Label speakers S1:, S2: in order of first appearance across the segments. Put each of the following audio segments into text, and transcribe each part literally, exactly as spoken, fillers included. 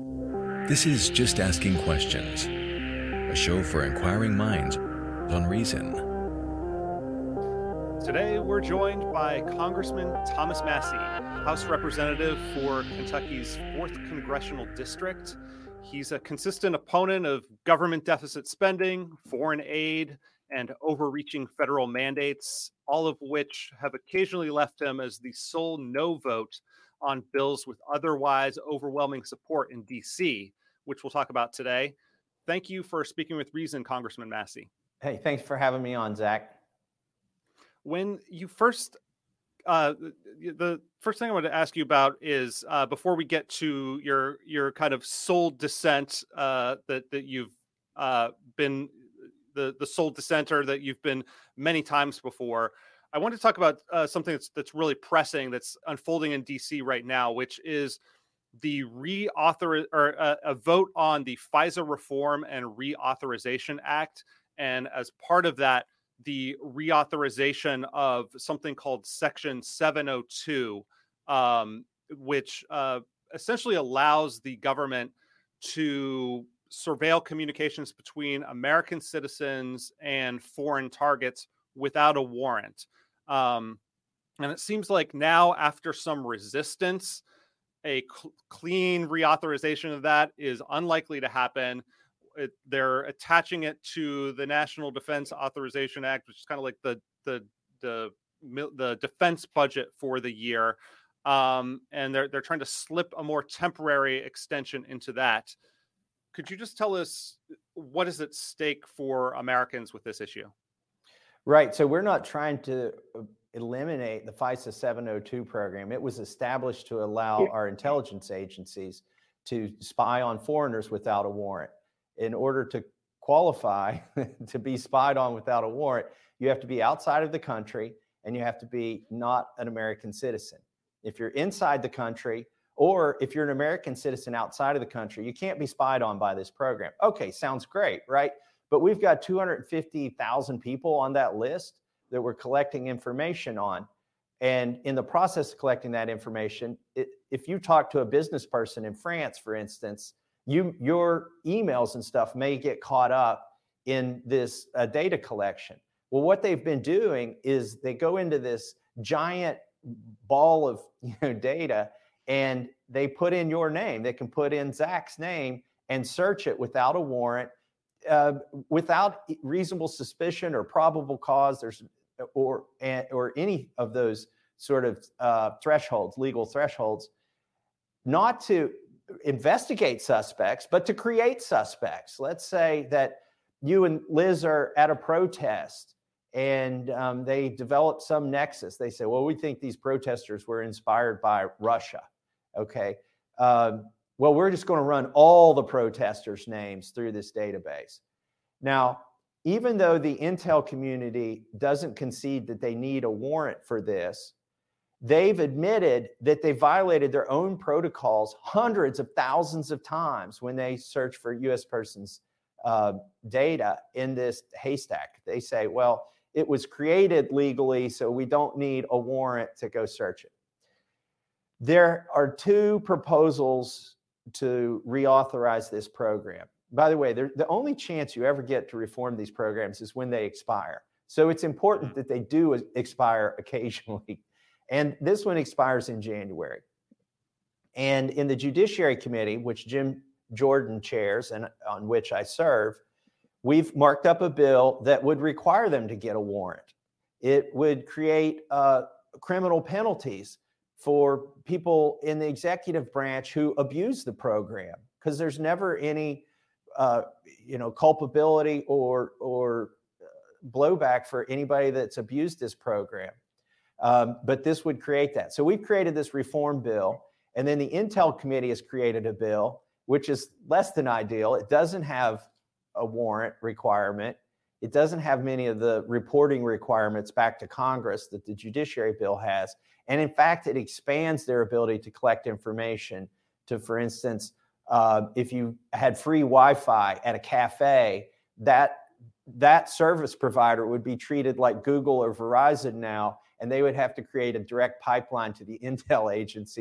S1: This is Just Asking Questions, a show for inquiring minds on reason.
S2: Today, we're joined by Congressman Thomas Massie, House Representative for Kentucky's fourth Congressional District. He's a consistent opponent of government deficit spending, foreign aid, and overreaching federal mandates, all of which have occasionally left him as the sole no vote on bills with otherwise overwhelming support in D C, which we'll talk about today. Thank you for speaking with Reason, Congressman Massie.
S3: Hey, thanks for having me on, Zach.
S2: When you first, uh, the first thing I want to ask you about is uh, before we get to your your kind of sole dissent uh, that that you've uh, been the the sole dissenter that you've been many times before. I want to talk about uh, something that's that's really pressing that's unfolding in D C right now, which is the reauthor or uh, a vote on the FISA Reform and Reauthorization Act, and as part of that, the reauthorization of something called Section seven oh two, um, which uh, essentially allows the government to surveil communications between American citizens and foreign targets without a warrant. Um, and it seems like now, after some resistance, a cl- clean reauthorization of that is unlikely to happen. It, they're attaching it to the National Defense Authorization Act, which is kind of like the the the the defense budget for the year, um, and they're they're trying to slip a more temporary extension into that. Could you just tell us what is at stake for Americans with this issue?
S3: Right. So we're not trying to eliminate the FISA seven oh two program. It was established to allow our intelligence agencies to spy on foreigners without a warrant. In order to qualify to be spied on without a warrant, you have to be outside of the country and you have to be not an American citizen. If you're inside the country, or if you're an American citizen outside of the country, you can't be spied on by this program. Okay, sounds great, right? But we've got two hundred fifty thousand people on that list that we're collecting information on. And in the process of collecting that information, it, if you talk to a business person in France, for instance, you your emails and stuff may get caught up in this uh, data collection. Well, what they've been doing is they go into this giant ball of you know, data and they put in your name. They can put in Zach's name and search it without a warrant, uh, without reasonable suspicion or probable cause. There's or or any of those sort of uh, thresholds, legal thresholds, not to investigate suspects, but to create suspects. Let's say that you and Liz are at a protest and um, they develop some nexus. They say, well, we think these protesters were inspired by Russia. Okay. Um, well, we're just going to run all the protesters' names through this database. Now, even though the intel community doesn't concede that they need a warrant for this, they've admitted that they violated their own protocols hundreds of thousands of times when they search for U S persons' uh, data in this haystack. They say, well, it was created legally, so we don't need a warrant to go search it. There are two proposals to reauthorize this program. By the way, the only chance you ever get to reform these programs is when they expire. So it's important that they do expire occasionally. And this one expires in January. And in the Judiciary Committee, which Jim Jordan chairs and on which I serve, we've marked up a bill that would require them to get a warrant. It would create uh, criminal penalties for people in the executive branch who abuse the program, because there's never any uh, you know, culpability or, or blowback for anybody that's abused this program. Um, but this would create that. So we've created this reform bill, and then the Intel Committee has created a bill, which is less than ideal. It doesn't have a warrant requirement. It doesn't have many of the reporting requirements back to Congress that the Judiciary bill has. And in fact, it expands their ability to collect information to, for instance, uh, if you had free Wi-Fi at a cafe, that that service provider would be treated like Google or Verizon now, and they would have to create a direct pipeline to the intel agencies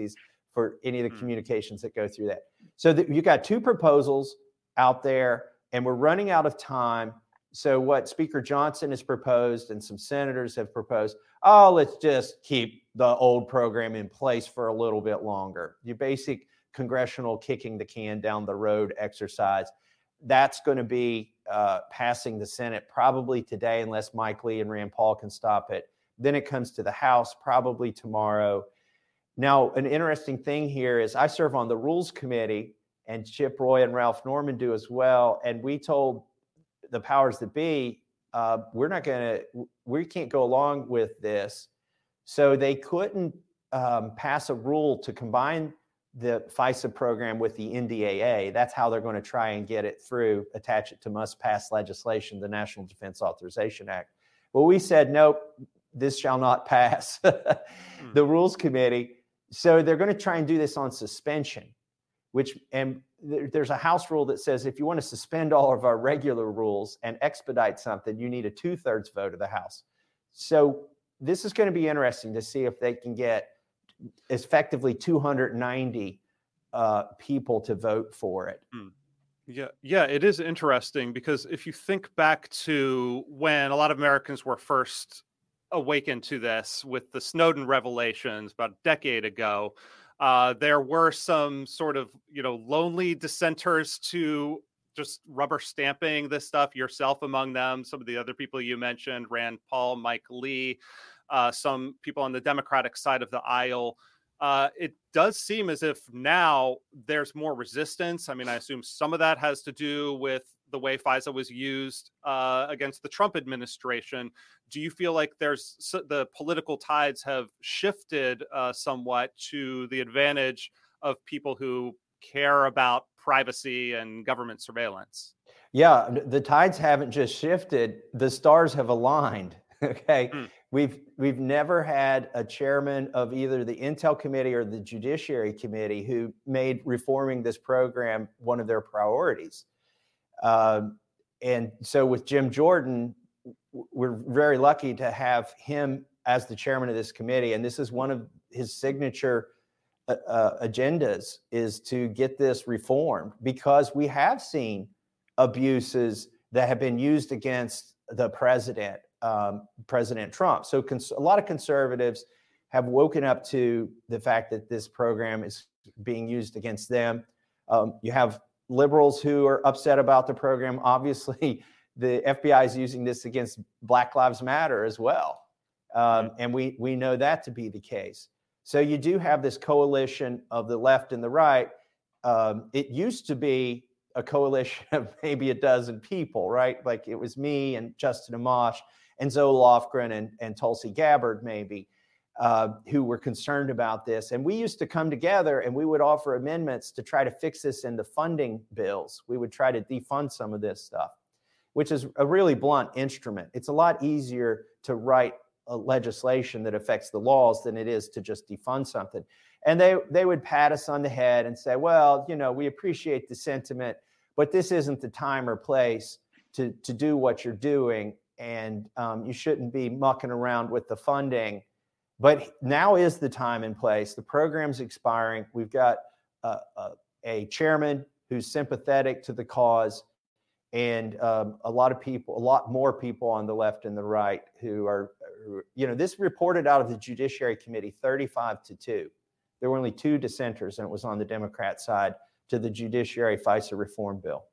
S3: for any of the
S2: Mm.
S3: communications that go through that. So the, you got two proposals out there, and we're running out of time. So what Speaker Johnson has proposed and some senators have proposed, oh, let's just keep the old program in place for a little bit longer. Your basic congressional kicking the can down the road exercise. That's going to be uh, passing the Senate probably today, unless Mike Lee and Rand Paul can stop it. Then it comes to the House probably tomorrow. Now, an interesting thing here is I serve on the Rules Committee, and Chip Roy and Ralph Norman do as well. And we told the powers that be, uh, we're not going to, we can't go along with this. So they couldn't um, pass a rule to combine the FISA program with the N D A A. That's how they're going to try and get it through, attach it to must-pass legislation, the National Defense Authorization Act. Well, we said, nope, this shall not pass mm. the Rules Committee. So they're going to try and do this on suspension, which, and there, there's a House rule that says if you want to suspend all of our regular rules and expedite something, you need a two-thirds vote of the House. So this is going to be interesting to see if they can get effectively two hundred ninety uh, people to vote for it.
S2: Mm. Yeah, yeah, it is interesting because if you think back to when a lot of Americans were first awakened to this with the Snowden revelations about a decade ago, uh, there were some sort of, you know, lonely dissenters to just rubber stamping this stuff, yourself among them, some of the other people you mentioned, Rand Paul, Mike Lee, uh, some people on the Democratic side of the aisle. Uh, it does seem as if now there's more resistance. I mean, I assume some of that has to do with the way FISA was used uh, against the Trump administration. Do you feel like there's the political tides have shifted uh, somewhat to the advantage of people who care about privacy and government surveillance?
S3: Yeah, the tides haven't just shifted, the stars have aligned. Okay. Mm. We've we've never had a chairman of either the Intel Committee or the Judiciary Committee who made reforming this program one of their priorities. Uh, and so with Jim Jordan, we're very lucky to have him as the chairman of this committee. And this is one of his signature uh, uh, agendas, is to get this reformed, because we have seen abuses that have been used against the president, um, President Trump. So cons- a lot of conservatives have woken up to the fact that this program is being used against them. Um, you have liberals who are upset about the program. Obviously, the F B I is using this against Black Lives Matter as well. Um, and we, we know that to be the case. So you do have this coalition of the left and the right. Um, it used to be a coalition of maybe a dozen people, right? Like it was me and Justin Amash and Zoe Lofgren and, and Tulsi Gabbard, maybe, uh, who were concerned about this. And we used to come together and we would offer amendments to try to fix this in the funding bills. We would try to defund some of this stuff, which is a really blunt instrument. It's a lot easier to write a legislation that affects the laws than it is to just defund something. And they, they would pat us on the head and say, well, you know, we appreciate the sentiment, but this isn't the time or place to, to do what you're doing. And um, you shouldn't be mucking around with the funding. But now is the time and place. The program's expiring. We've got a, a, a chairman who's sympathetic to the cause, and um, a lot of people, a lot more people on the left and the right who are, you know, this reported out of the Judiciary Committee thirty-five to two. There were only two dissenters, and it was on the Democrat side to the Judiciary FISA reform bill.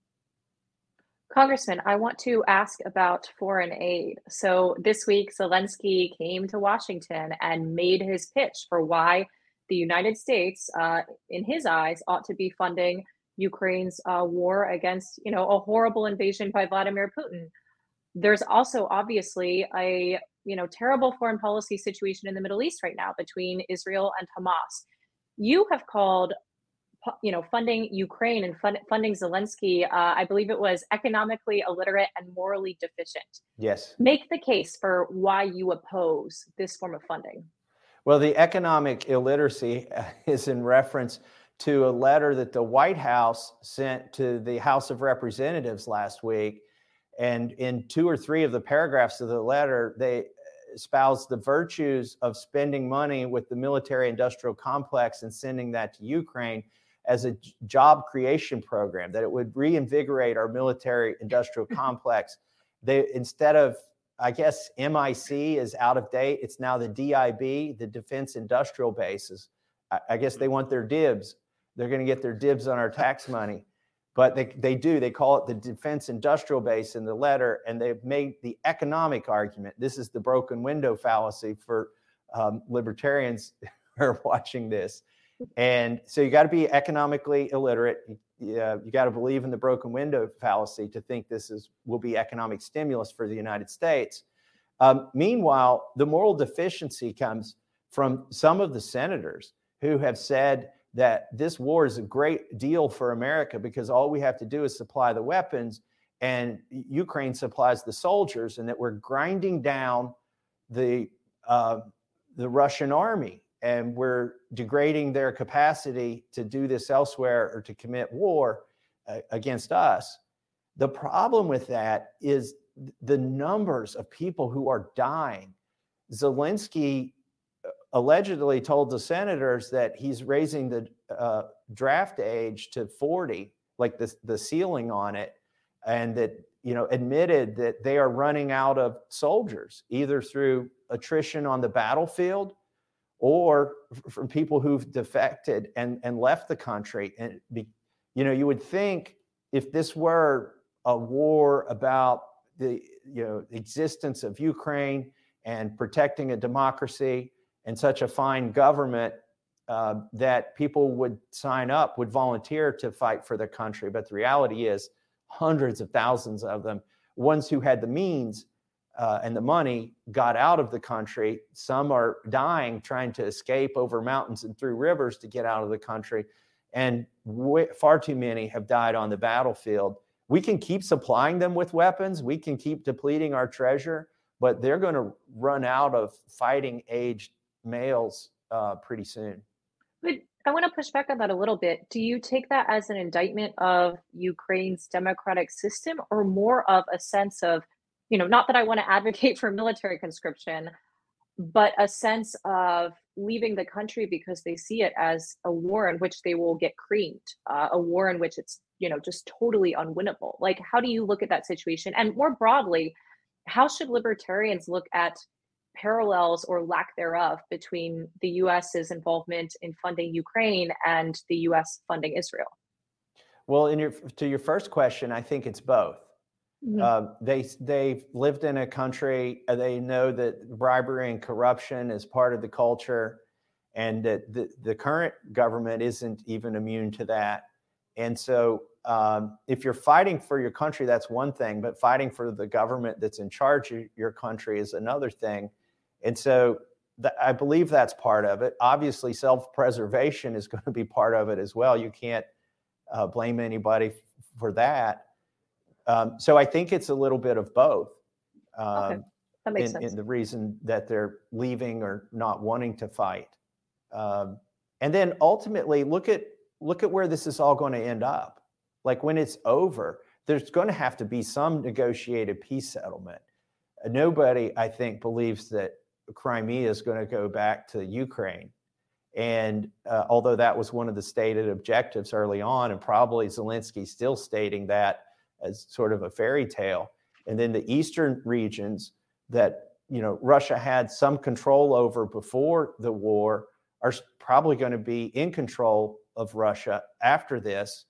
S4: Congressman, I want to ask about foreign aid. So this week, Zelensky came to Washington and made his pitch for why the United States, uh, in his eyes, ought to be funding Ukraine's uh, war against, you know, a horrible invasion by Vladimir Putin. There's also obviously a, you know, terrible foreign policy situation in the Middle East right now between Israel and Hamas. You have called, you know, funding Ukraine and fund, funding Zelensky, uh, I believe it was economically illiterate and morally deficient.
S3: Yes.
S4: Make the case for why you oppose this form of funding.
S3: Well, the economic illiteracy is in reference to a letter that the White House sent to the House of Representatives last week. And in two or three of the paragraphs of the letter, they espouse the virtues of spending money with the military industrial complex and sending that to Ukraine as a job creation program, that it would reinvigorate our military industrial complex. They, instead of, I guess, M I C is out of date, it's now the D I B, the Defense Industrial Bases. I, I guess they want their dibs. They're going to get their dibs on our tax money. But they, they do, they call it the Defense Industrial Base in the letter, and they've made the economic argument. This is the broken window fallacy for um, libertarians who are watching this. And so you got to be economically illiterate. You, uh, you got to believe in the broken window fallacy to think this is will be economic stimulus for the United States. Um, meanwhile, the moral deficiency comes from some of the senators who have said that this war is a great deal for America because all we have to do is supply the weapons and Ukraine supplies the soldiers, and that we're grinding down the uh, the Russian army and we're degrading their capacity to do this elsewhere or to commit war uh, against us. The problem with that is the numbers of people who are dying. Zelensky allegedly told the senators that he's raising the uh, draft age to forty, like the, the ceiling on it, and that, you know, admitted that they are running out of soldiers, either through attrition on the battlefield or from people who've defected and, and left the country. And, be, you know, you would think if this were a war about the, you know, existence of Ukraine and protecting a democracy and such a fine government, uh, that people would sign up, would volunteer to fight for their country. But the reality is hundreds of thousands of them, ones who had the means uh, and the money, got out of the country. Some are dying trying to escape over mountains and through rivers to get out of the country. And w- far too many have died on the battlefield. We can keep supplying them with weapons. We can keep depleting our treasure, but they're going to run out of fighting aged males uh, pretty soon.
S4: But I want to push back on that a little bit. Do you take that as an indictment of Ukraine's democratic system, or more of a sense of, you know, not that I want to advocate for military conscription, but a sense of leaving the country because they see it as a war in which they will get creamed, uh, a war in which it's, you know, just totally unwinnable? Like, how do you look at that situation? And more broadly, how should libertarians look at parallels or lack thereof between the U S's involvement in funding Ukraine and the U S funding Israel?
S3: Well, in your, to your first question, I think it's both. Mm-hmm. Uh, they, they've lived in a country, uh, they know that bribery and corruption is part of the culture, and that the, the current government isn't even immune to that. And so um, if you're fighting for your country, that's one thing, but fighting for the government that's in charge of your country is another thing. And so th- I believe that's part of it. Obviously, self-preservation is going to be part of it as well. You can't uh, blame anybody f- for that. Um, so I think it's a little bit of both. Um,
S4: okay. That makes
S3: in,
S4: sense.
S3: in the reason that they're leaving or not wanting to fight. Um, and then ultimately, look at look at where this is all going to end up. Like when it's over, there's going to have to be some negotiated peace settlement. Uh, nobody, I think, believes that Crimea is going to go back to Ukraine. And uh, although that was one of the stated objectives early on, and probably Zelensky still stating that as sort of a fairy tale. And then the eastern regions that, you know, Russia had some control over before the war are probably going to be in control of Russia after this.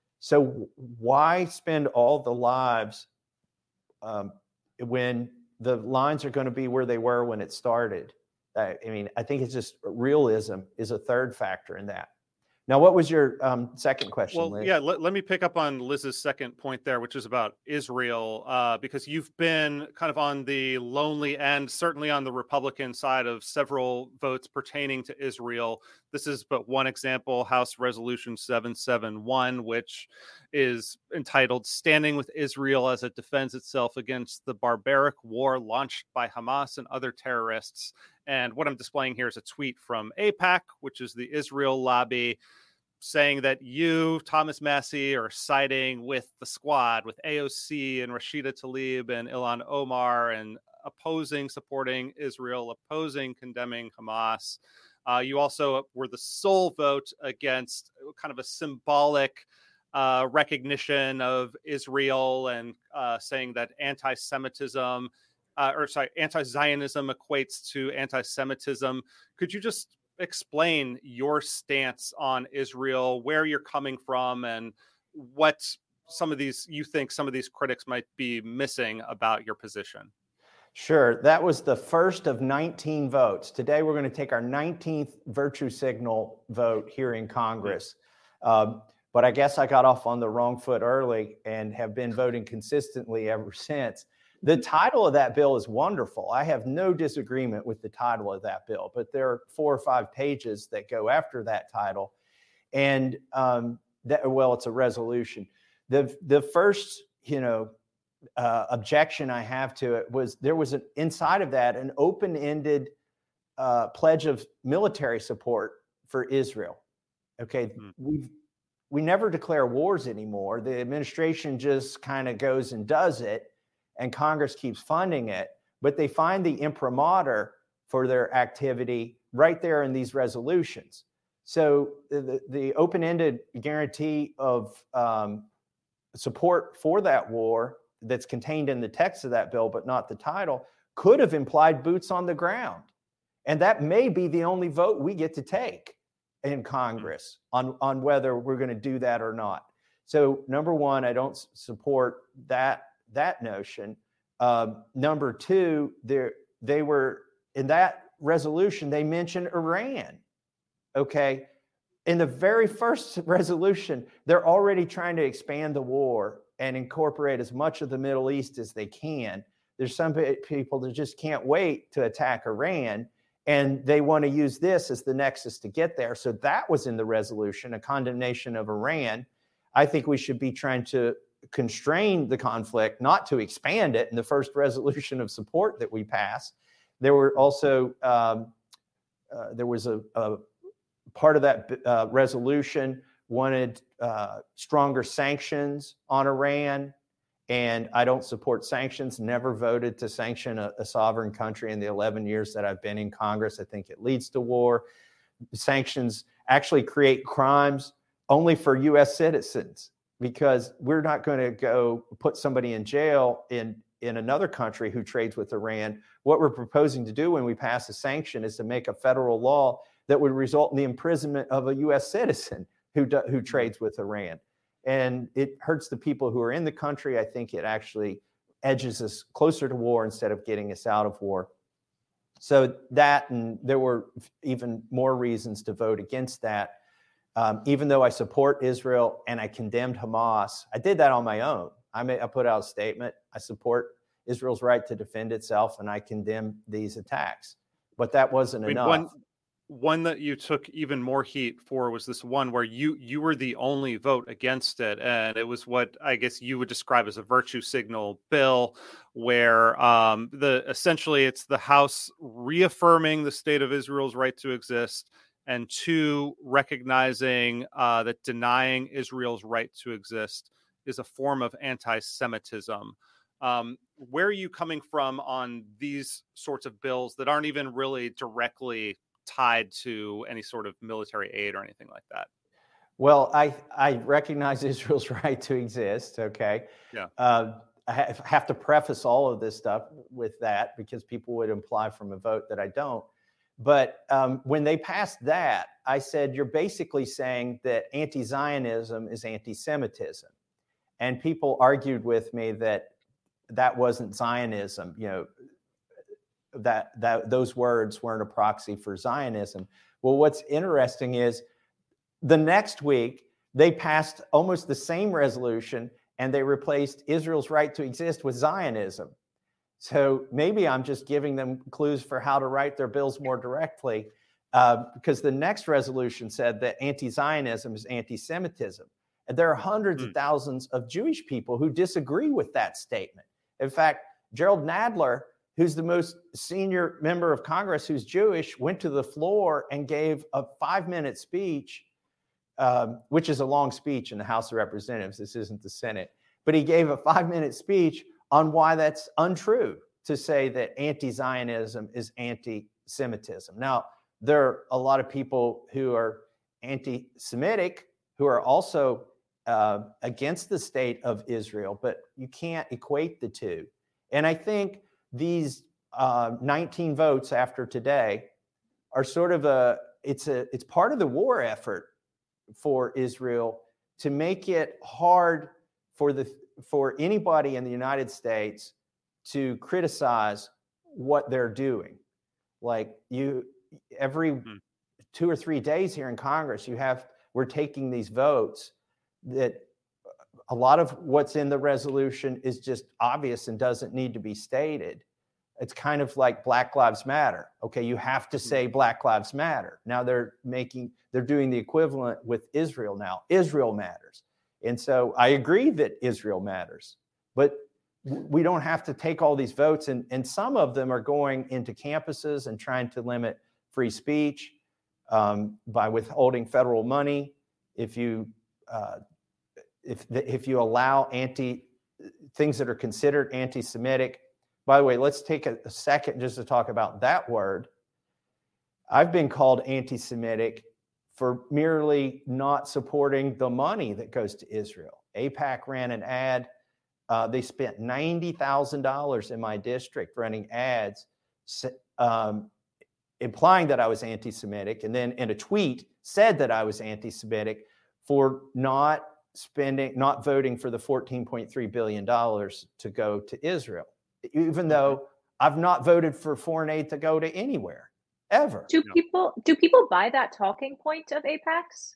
S3: So why spend all the lives um, when the lines are going to be where they were when it started? I mean, I think it's just realism is a third factor in that. Now, what was your um, second question,
S2: Well,
S3: Liz?
S2: yeah, let, let me pick up on Liz's second point there, which is about Israel, uh, because you've been kind of on the lonely end, certainly on the Republican side of several votes pertaining to Israel. This is but one example, House Resolution seven seventy-one, which is entitled Standing with Israel as it Defends Itself Against the Barbaric War Launched by Hamas and Other Terrorists. And what I'm displaying here is a tweet from AIPAC, which is the Israel lobby, saying that you, Thomas Massie, are siding with the squad, with A O C and Rashida Tlaib and Ilhan Omar and opposing supporting Israel, opposing condemning Hamas. Uh, you also were the sole vote against kind of a symbolic uh, recognition of Israel and uh, saying that anti-Semitism, uh, or sorry, anti-Zionism equates to anti-Semitism. Could you just explain your stance on Israel, where you're coming from, and what some of these, you think some of these critics might be missing about your position?
S3: Sure. That was the first of nineteen votes. Today, we're going to take our nineteenth virtue signal vote here in Congress. Um, but I guess I got off on the wrong foot early and have been voting consistently ever since. The title of that bill is wonderful. I have no disagreement with the title of that bill, but there are four or five pages that go after that title. And um, that, well, it's a resolution. The, the first, you know, Uh, objection I have to it was there was an inside of that an open-ended uh, pledge of military support for Israel. Okay, mm. we've we never declare wars anymore. The administration just kind of goes and does it, and Congress keeps funding it. But they find the imprimatur for their activity right there in these resolutions. So the, the open-ended guarantee of um, support for that war that's contained in the text of that bill, but not the title, could have implied boots on the ground. And that may be the only vote we get to take in Congress on, on whether we're going to do that or not. So number one, I don't support that, that notion. Um, number two, they were, in that resolution, they mentioned Iran. Okay. In the very first resolution, they're already trying to expand the war and incorporate as much of the Middle East as they can. There's some people that just can't wait to attack Iran, and they want to use this as the nexus to get there. So that was in the resolution, a condemnation of Iran. I think we should be trying to constrain the conflict, not to expand it, in the first resolution of support that we passed. There were also, um, uh, there was a, a part of that uh, resolution wanted uh, stronger sanctions on Iran, and I don't support sanctions, never voted to sanction a, a sovereign country in the eleven years that I've been in Congress. I think it leads to war. Sanctions actually create crimes only for U S citizens, because we're not going to go put somebody in jail in, in another country who trades with Iran. What we're proposing to do when we pass a sanction is to make a federal law that would result in the imprisonment of a U S citizen who do, who trades with Iran. And it hurts the people who are in the country. I think it actually edges us closer to war instead of getting us out of war. So that, and there were even more reasons to vote against that. Um, even though I support Israel and I condemned Hamas, I did that on my own. I, may, I put out a statement. I support Israel's right to defend itself, and I condemn these attacks. But that wasn't I mean, enough.
S2: One- One that you took even more heat for was this one where you you were the only vote against it, and it was what I guess you would describe as a virtue signal bill, where um, the essentially it's the House reaffirming the state of Israel's right to exist, and two, recognizing uh, that denying Israel's right to exist is a form of anti-Semitism. Um, where are you coming from on these sorts of bills that aren't even really directly tied to any sort of military aid or anything like that?
S3: Well, I I recognize Israel's right to exist. Okay.
S2: Yeah.
S3: Uh, I have, have to preface all of this stuff with that, because people would imply from a vote that I don't. But um, when they passed that, I said, you're basically saying that anti-Zionism is anti-Semitism. And people argued with me that that wasn't Zionism, you know, that that those words weren't a proxy for Zionism. Well, what's interesting is the next week they passed almost the same resolution, and they replaced Israel's right to exist with Zionism. So maybe I'm just giving them clues for how to write their bills more directly, uh, because the next resolution said that anti-Zionism is anti-Semitism. And there are hundreds mm. of thousands of Jewish people who disagree with that statement. In fact, Gerald Nadler, who's the most senior member of Congress who's Jewish, went to the floor and gave a five-minute speech, um, which is a long speech in the House of Representatives. This isn't the Senate. But he gave a five-minute speech on why that's untrue. to say that anti-Zionism is anti-Semitism. Now, there are a lot of people who are anti-Semitic who are also uh, against the state of Israel, but you can't equate the two. And I think these uh, nineteen votes after today are sort of a, it's a, it's part of the war effort for Israel to make it hard for the, for anybody in the United States to criticize what they're doing. Like you, every mm-hmm. two or three days here in Congress, you have, we're taking these votes that a lot of what's in the resolution is just obvious and doesn't need to be stated. It's kind of like Black Lives Matter. Okay, you have to say Black Lives Matter. Now they're making, they're doing the equivalent with Israel now. Israel matters. And so I agree that Israel matters, but we don't have to take all these votes. And, and some of them are going into campuses and trying to limit free speech um, by withholding federal money. If you, uh, if, the, if you allow anti, things that are considered anti-Semitic. By the way, let's take a, a second just to talk about that word. I've been called anti-Semitic for merely not supporting the money that goes to Israel. AIPAC ran an ad. Uh, they spent ninety thousand dollars in my district running ads, um, implying that I was anti-Semitic, and then in a tweet said that I was anti-Semitic for not spending, not voting for the fourteen point three billion dollars to go to Israel, even though I've not voted for foreign aid to go to anywhere, ever.
S4: Do people do people buy that talking point of AIPAC's?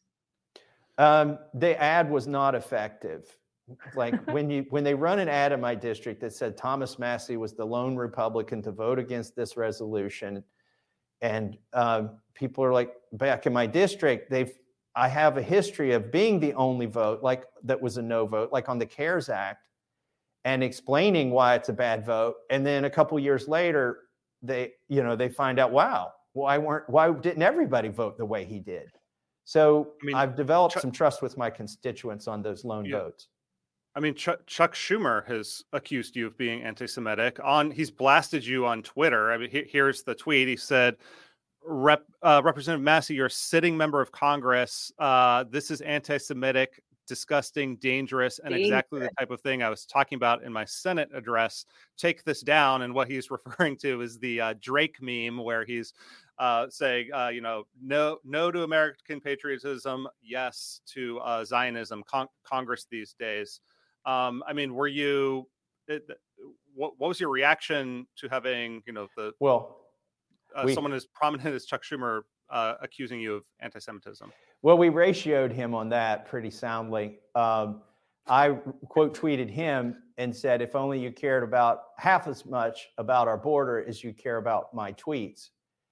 S3: Um, the ad was not effective. Like when you when they run an ad in my district that said Thomas Massie was the lone Republican to vote against this resolution, and uh, people are like, back in my district, they've I have a history of being the only vote like that was a no vote, like on the CARES Act, and explaining why it's a bad vote. And then a couple years later, they you know they find out, wow, why weren't why didn't everybody vote the way he did? So I mean, I've developed Chuck, some trust with my constituents on those lone yeah. votes.
S2: I mean, Chuck, Chuck Schumer has accused you of being anti-Semitic. On he's blasted you on Twitter. I mean, he, here's the tweet. He said, Rep, uh, "Representative Massie, you're a sitting member of Congress. Uh, this is anti-Semitic, disgusting, dangerous, and dangerous. Exactly the type of thing I was talking about in my Senate address. Take this down." And what he's referring to is the uh, Drake meme, where he's uh, saying, uh, you know, no, no to American patriotism, yes to uh, Zionism. Con- Congress these days. Um, I mean, were you? It, what, what was your reaction to having, you know, the
S3: well,
S2: uh, we, someone as prominent as Chuck Schumer uh, accusing you of anti-Semitism?
S3: Well, we ratioed him on that pretty soundly. Um, I quote tweeted him and said, "If only you cared about half as much about our border as you care about my tweets."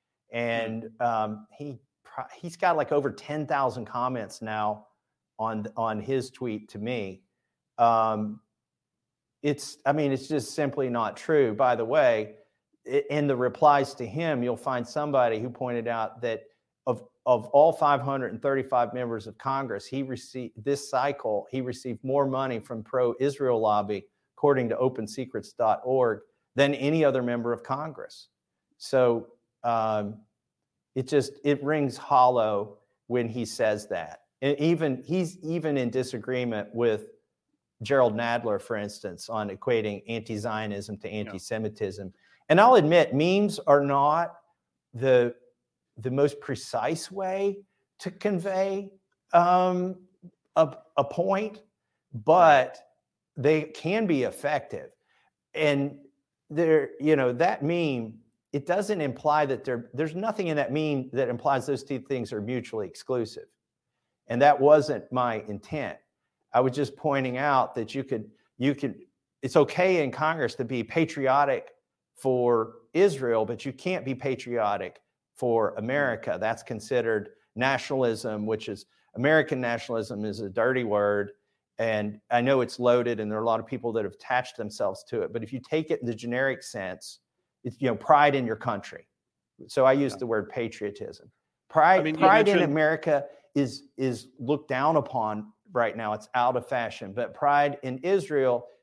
S3: And um, he he's got like over ten thousand comments now on on his tweet to me. Um, it's, I mean, it's just simply not true. By the way, in the replies to him, you'll find somebody who pointed out that of, of all five hundred thirty-five members of Congress, he received this cycle, he received more money from pro-Israel lobby, according to open secrets dot org, than any other member of Congress. So um, it just, it rings hollow when he says that. And even, he's even in disagreement with Gerald Nadler, for instance, on equating anti-Zionism to anti-Semitism. Yeah. And I'll admit, memes are not the, the most precise way to convey um, a, a point, but they can be effective. And there, you know, that meme, it doesn't imply that there, there's nothing in that meme that implies those two things are mutually exclusive. And that wasn't my intent. I was just pointing out that you could, you could, it's okay in Congress to be patriotic for Israel, but you can't be patriotic for America. That's considered nationalism, which is, American nationalism is a dirty word. And I know it's loaded and there are a lot of people that have attached themselves to it. But if you take it in the generic sense, it's, you know, pride in your country. So I use yeah. the word patriotism. Pride, I mean, pride mentioned- in America is, is looked down upon right now. It's out of fashion. But pride in Israel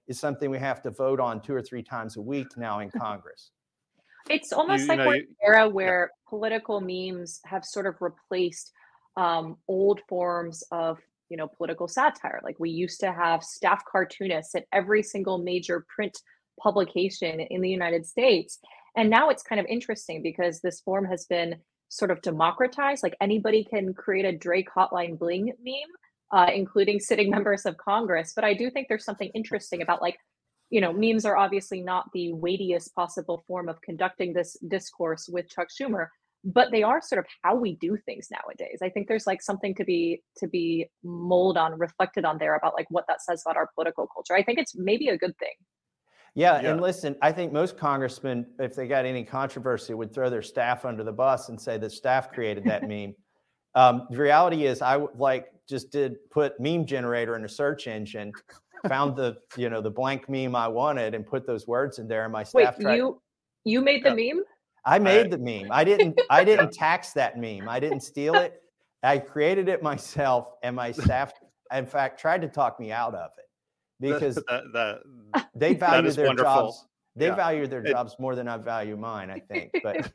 S3: is something we have to vote on two or three times a week now in Congress.
S4: It's almost
S2: You- you
S4: like
S2: know,
S4: we're in
S2: you-
S4: an era where political memes have sort of replaced um, old forms of, you know, political satire. Like we used to have staff cartoonists at every single major print publication in the United States. And now it's kind of interesting because this form has been sort of democratized. Like anybody can create a Drake Hotline Bling meme, uh, including sitting members of Congress. But I do think there's something interesting about, like, you know, memes are obviously not the weightiest possible form of conducting this discourse with Chuck Schumer, but they are sort of how we do things nowadays. I think there's like something to be to be mulled on, reflected on there about like what that says about our political culture. I think it's maybe a good thing.
S3: Yeah,
S2: Yeah.
S3: and listen, I think most congressmen, if they got any controversy, would throw their staff under the bus and say the staff created that meme. Um, the reality is, I like just did put meme generator in a search engine, found the you know the blank meme I wanted, and put those words in there. And my
S4: Wait,
S3: staff tried.
S4: you you made the meme?
S3: I made
S2: I-
S3: the meme. I didn't. I didn't tax that meme. I didn't steal it. I created it myself, and my staff, in fact, tried to talk me out of it because
S2: that, that,
S3: they value
S2: is
S3: their
S2: wonderful.
S3: jobs. They
S2: Yeah.
S3: value their
S2: It-
S3: jobs more than I value mine, I think. But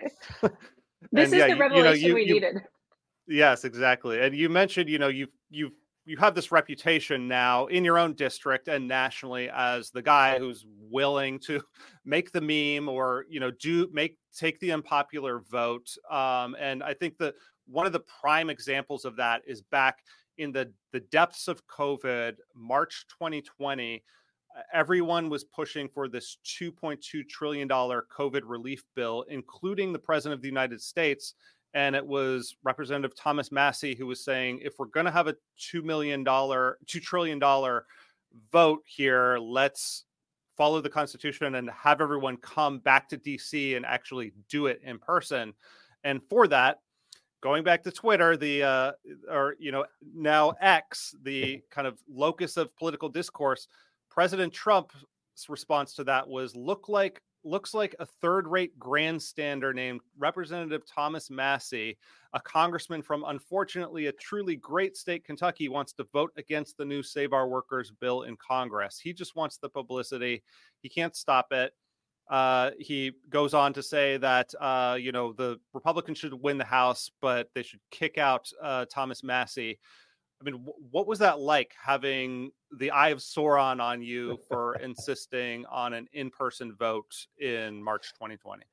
S4: This
S2: And
S4: is
S2: yeah,
S4: the
S2: you- you know,
S4: revelation
S2: you-
S4: we
S2: you-
S4: needed.
S2: Yes, exactly. And you mentioned, you know, you you you have this reputation now in your own district and nationally as the guy who's willing to make the meme or, you know, do make take the unpopular vote. Um, and I think that one of the prime examples of that is back in the the depths of COVID, March twenty twenty. uh, Everyone was pushing for this two point two trillion dollars COVID relief bill, including the president of the United States. And it was Representative Thomas Massie who was saying, if we're going to have a two million dollars, two trillion dollars vote here, let's follow the Constitution and have everyone come back to D C and actually do it in person. And for that, going back to Twitter, the uh, or, you know, now X, the kind of locus of political discourse, President Trump's response to that was look like looks like a third-rate grandstander named Representative Thomas Massie, a congressman from, unfortunately, a truly great state, Kentucky, wants to vote against the new Save Our Workers bill in Congress. He just wants the publicity. He can't stop it. Uh, he goes on to say that, uh, you know, the Republicans should win the House, but they should kick out uh, Thomas Massie. I mean, w- what was that like, having the Eye of Sauron on you for insisting on an in-person vote in March twenty twenty?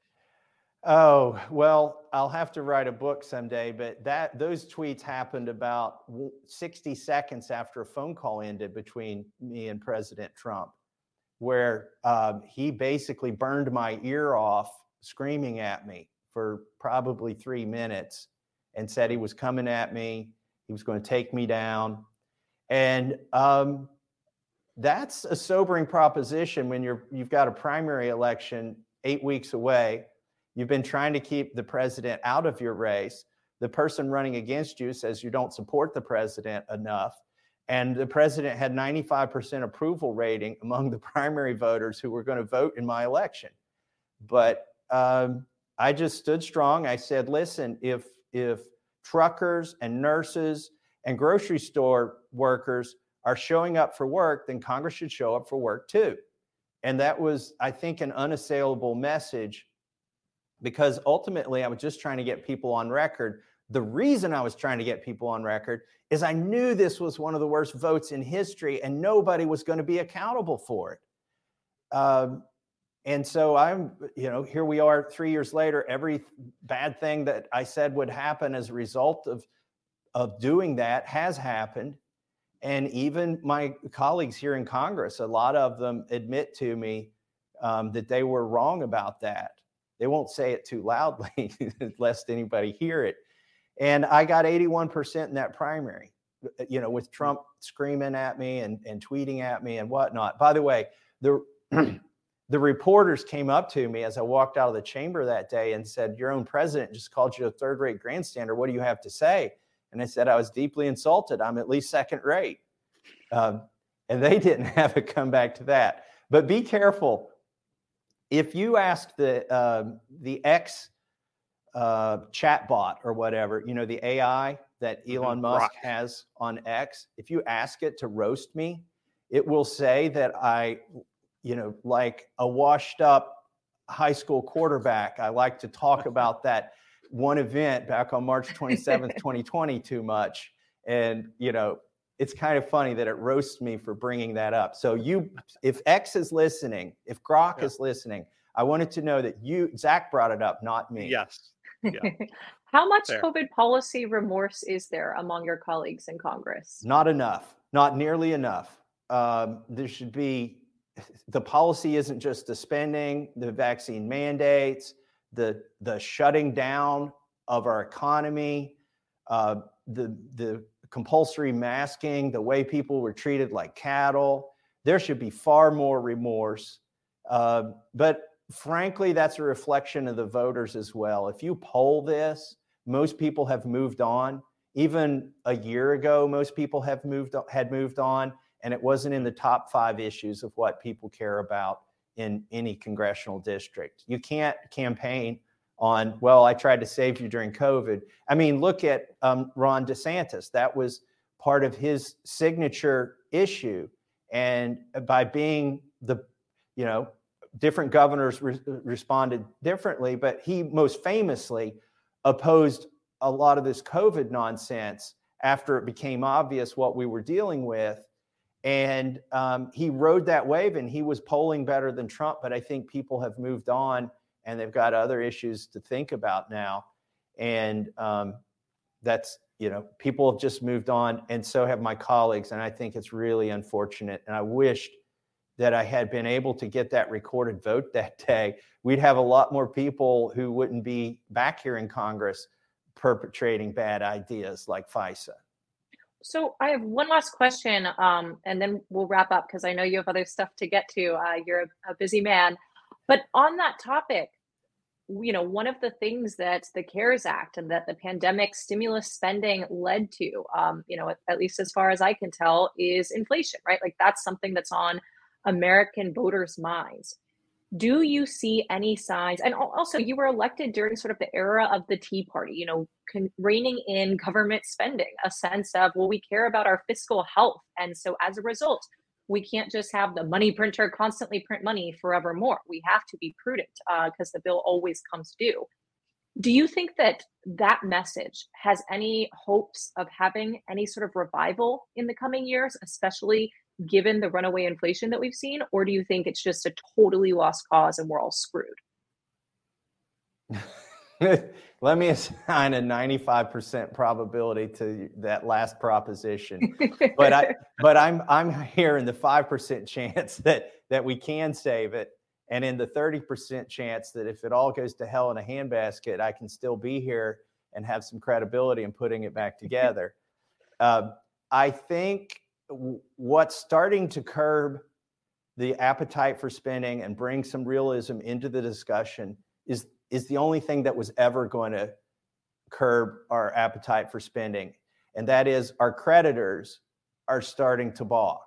S3: oh well, I'll have to write a book someday. But that those tweets happened about sixty seconds after a phone call ended between me and President Trump, where um, he basically burned my ear off, screaming at me for probably three minutes, and said he was coming at me. He was going to take me down. And um, that's a sobering proposition when you're, you've got a primary election eight weeks away. You've been trying to keep the president out of your race. The person running against you says you don't support the president enough. And the president had ninety-five percent approval rating among the primary voters who were going to vote in my election. But um, I just stood strong. I said, listen, if if truckers and nurses and grocery store workers are showing up for work, then Congress should show up for work too. And that was, I think, an unassailable message, because ultimately I was just trying to get people on record. The reason I was trying to get people on record is I knew this was one of the worst votes in history and nobody was going to be accountable for it. Um, And so I'm, you know, here we are three years later. Every bad thing that I said would happen as a result of, of doing that has happened. And even my colleagues here in Congress, a lot of them admit to me um, that they were wrong about that. They won't say it too loudly lest anybody hear it. And I got eighty-one percent in that primary, you know, with Trump screaming at me and, and tweeting at me and whatnot. By the way, the The reporters came up to me as I walked out of the chamber that day and said, your own president just called you a third-rate grandstander. What do you have to say? And I said, I was deeply insulted. I'm at least second rate. Um, and they didn't have a comeback to that. But be careful. If you ask the um, the X uh, chatbot or whatever, you know, the A I that Elon
S2: Mhm.
S3: Musk
S2: Rock.
S3: has on X, if you ask it to roast me, It will say that I, you know, like a washed up high school quarterback, I like to talk about that one event back on March twenty-seventh, twenty twenty too much. And, you know, it's kind of funny that it roasts me for bringing that up. So you, if X is listening, if Grok yeah. is listening, I wanted to know that you, Zach brought it up, not me.
S2: Yes. Yeah.
S4: How much
S2: Fair.
S4: COVID policy remorse is there among your colleagues in Congress?
S3: Not enough, not nearly enough. Um, there should be, the policy isn't just the spending, the vaccine mandates, the the shutting down of our economy, uh, the the compulsory masking, the way people were treated like cattle. There should be far more remorse. Uh, but frankly, that's a reflection of the voters as well. If you poll this, most people have moved on. Even a year ago, most people have moved had moved on, and it wasn't in the top five issues of what people care about in any congressional district. You can't campaign on, well, I tried to save you during COVID. I mean, look at um, Ron DeSantis. That was part of his signature issue. And by being the, you know, different governors re- responded differently, but he most famously opposed a lot of this COVID nonsense after it became obvious what we were dealing with. And um, he rode that wave, and he was polling better than Trump. But I think people have moved on, and they've got other issues to think about now. And um, that's, you know, people have just moved on, and so have my colleagues. And I think it's really unfortunate. And I wished that I had been able to get that recorded vote that day. We'd have a lot more people who wouldn't be back here in Congress perpetrating bad ideas like FISA.
S4: So I have one last question, um, and then we'll wrap up because I know you have other stuff to get to. Uh, you're a, a busy man. But on that topic, you know, one of the things that the CARES Act and that the pandemic stimulus spending led to, um, you know, at, at least as far as I can tell, is inflation, right? Like that's something that's on American voters' minds. Do you see any signs? And also, you were elected during sort of the era of the Tea Party, you know, con- reining in government spending, a sense of, well, we care about our fiscal health. And so as a result, we can't just have the money printer constantly print money forevermore. We have to be prudent because uh, the bill always comes due. Do you think that that message has any hopes of having any sort of revival in the coming years, especially given the runaway inflation that we've seen? Or do you think it's just a totally lost cause and we're all screwed?
S3: Let me assign a ninety-five percent probability to that last proposition. but I but I'm I'm here in the five percent chance that that we can save it, and in the thirty percent chance that if it all goes to hell in a handbasket, I can still be here and have some credibility in putting it back together. uh, I think what's starting to curb the appetite for spending and bring some realism into the discussion is, is the only thing that was ever going to curb our appetite for spending. And that is our creditors are starting to balk.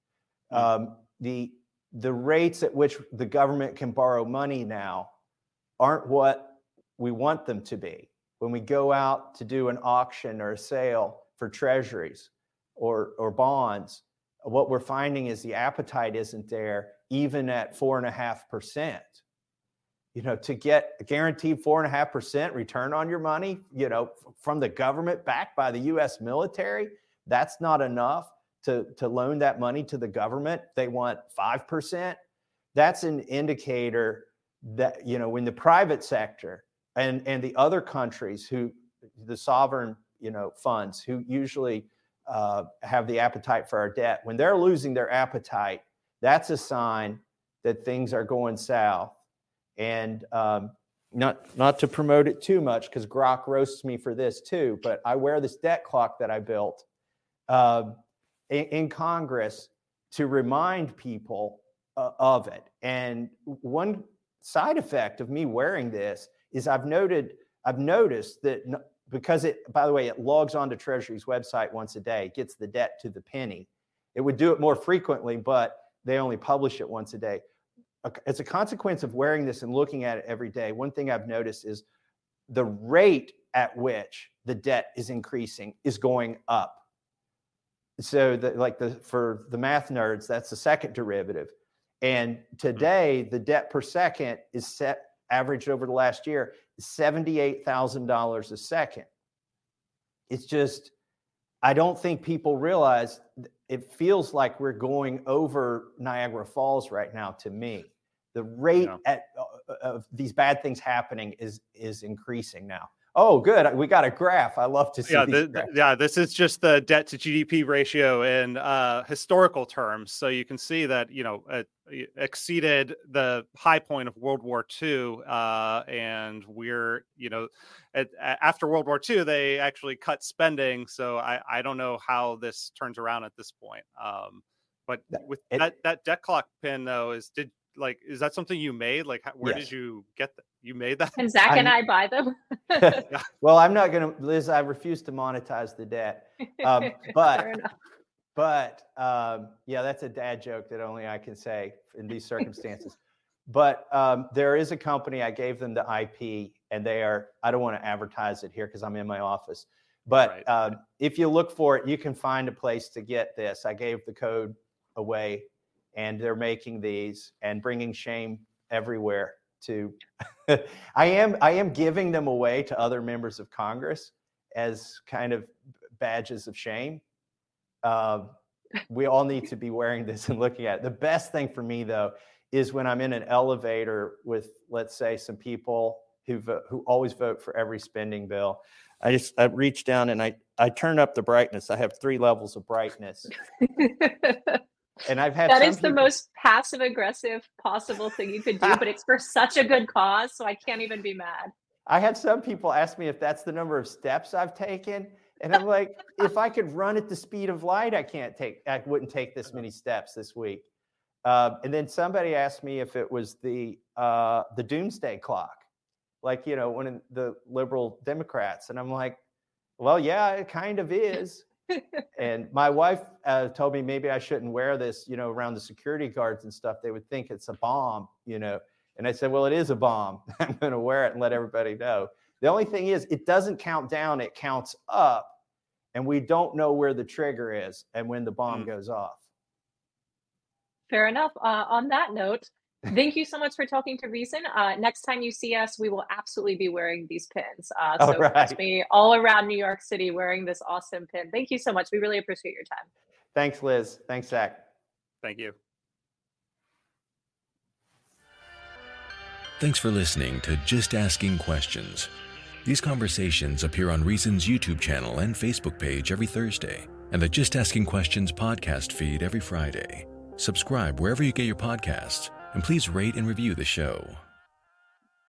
S3: Um, the, the rates at which the government can borrow money now aren't what we want them to be. When we go out to do an auction or a sale for treasuries, or or bonds, what we're finding is the appetite isn't there, even at four and a half percent. You know, to get a guaranteed four and a half percent return on your money, you know, from the government backed by the U S military, that's not enough to, to loan that money to the government. They want five percent. That's an indicator that, you know, when the private sector and, and the other countries who, the sovereign, you know, funds who usually Uh, have the appetite for our debt, when they're losing their appetite, that's a sign that things are going south. And um, not not to promote it too much, because Grok roasts me for this too, but I wear this debt clock that I built uh, in, in Congress to remind people uh, of it. And one side effect of me wearing this is I've noted I've noticed that. No, because it, by the way, it logs onto Treasury's website once a day, gets the debt to the penny. It would do it more frequently, but they only publish it once a day. As a consequence of wearing this and looking at it every day, one thing I've noticed is the rate at which the debt is increasing is going up. so the, like the for the math nerds, that's the second derivative. And today, mm-hmm. the debt per second is set averaged over the last year seventy-eight thousand dollars a second. It's just, I don't think people realize, it feels like we're going over Niagara Falls right now to me. The rate yeah. at, uh, of these bad things happening is is increasing now. Oh, good. We got a graph. I love to see
S2: yeah,
S3: these
S2: the, yeah, this is just the debt to G D P ratio in uh, historical terms. So you can see that, you know, it exceeded the high point of World War Two. Uh, and we're, you know, at, after World War Two, they actually cut spending. So I, I don't know how this turns around at this point. Um, but with
S3: it,
S2: that, that debt clock pin, though, is did like, is that something you made? Like, where
S3: yes.
S2: did you get that? You made that?
S4: Can Zach and I buy them?
S3: Well, I'm not going to, Liz, I refuse to monetize the debt. Um, but, but um, yeah, that's a dad joke that only I can say in these circumstances. But um, there is a company, I gave them the I P, and they are, I don't want to advertise it here because I'm in my office. But right. um, if you look for it, you can find a place to get this. I gave the code away, and they're making these and bringing shame everywhere. To, I am I am giving them away to other members of Congress as kind of badges of shame. Uh, we all need to be wearing this and looking at it. The best thing for me, though, is when I'm in an elevator with, let's say, some people who vo- who always vote for every spending bill. I just I reach down and I I turn up the brightness. I have three levels of brightness. And I've had
S4: that
S3: some
S4: is the
S3: people...
S4: most passive aggressive possible thing you could do, but it's for such a good cause, so I can't even be mad.
S3: I had some people ask me if that's the number of steps I've taken, and I'm like, if I could run at the speed of light, I can't take, I wouldn't take this many steps this week. Uh, and then somebody asked me if it was the uh, the doomsday clock, like, you know, one of the liberal Democrats, and I'm like, well, yeah, it kind of is. And my wife uh, told me maybe I shouldn't wear this, you know, around the security guards and stuff. They would think it's a bomb, you know. And I said, well, it is a bomb. I'm going to wear it and let everybody know. The only thing is, it doesn't count down. It counts up. And we don't know where the trigger is and when the bomb mm. goes off.
S4: Fair enough. Uh, on that note, thank you so much for talking to Reason. Uh, next time you see us, we will absolutely be wearing these pins. Uh, so right. Catch me all around New York City wearing this awesome pin. Thank you so much. We really appreciate your time.
S3: Thanks, Liz. Thanks, Zach.
S2: Thank you.
S1: Thanks for listening to Just Asking Questions. These conversations appear on Reason's YouTube channel and Facebook page every Thursday, and the Just Asking Questions podcast feed every Friday. Subscribe wherever you get your podcasts, and please rate and review the show.